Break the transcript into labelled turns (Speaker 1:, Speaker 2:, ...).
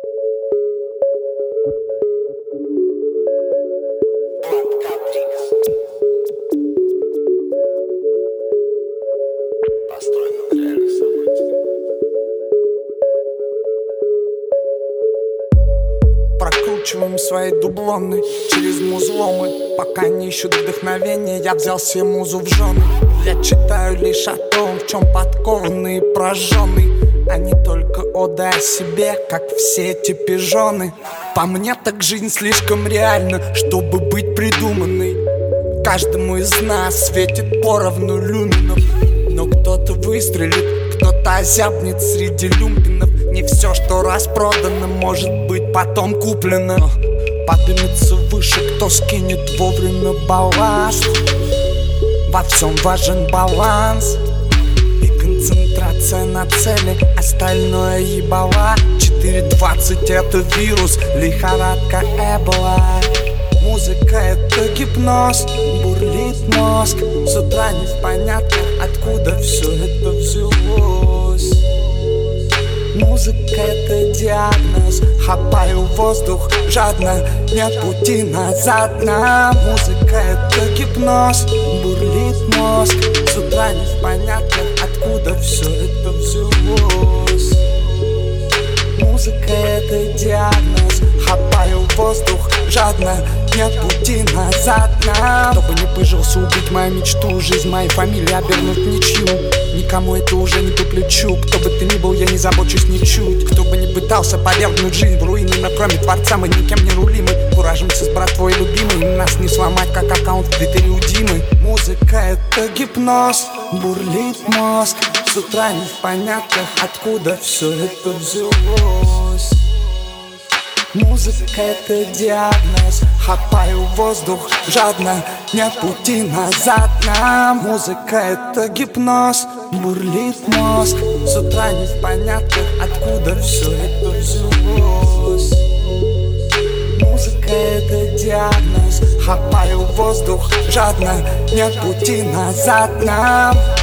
Speaker 1: Прокручиваем свои дублоны через музломы. Пока не ищут вдохновения, я взял себе музу в жены. Я читаю лишь о том, в чем подкованный и прожженный, а не только ода о себе, как все эти пижоны. По мне так жизнь слишком реальна, чтобы быть придуманной. Каждому из нас светит поровну люминов, но кто-то выстрелит, кто-то озябнет среди люмпинов. Не все, что распродано, может быть потом куплено. Поднимется выше, кто скинет вовремя балласт. Во всем важен баланс и концентрация на цели, остальное ебала. 4.20 это вирус, лихорадка Эбола. Музыка это гипноз, бурлит мозг. С утра не непонятно, откуда все это взялось. Музыка это диагноз, хапаю воздух жадно, нет пути назад. Музыка это гипноз, бурлит мозг. С утра не непонятно, откуда все это взялось. Музыка это диагноз, хапаю воздух жадно, нет пути назад. Кто бы не пыжился убить мою мечту, жизнь моей фамилии обернуть в ничью. Никому это уже не по плечу. Кто бы ты ни был, я не забочусь ничуть. Кто бы не пытался повергнуть жизнь в руины, но кроме Творца мы никем не рулимы. Куражимся с братвой любимой, нас не сломать, как аккаунт в Твиттере у Димы. Музыка это гипноз, бурлит мозг. С утра непонятно, откуда все это взялось. Музыка это диагноз, хапаю воздух жадно, нет пути назад. Музыка это гипноз, бурлит мозг. С утра непонятно, откуда все это взялось. Музыка это диагноз, хапаю воздух жадно, нет пути назад.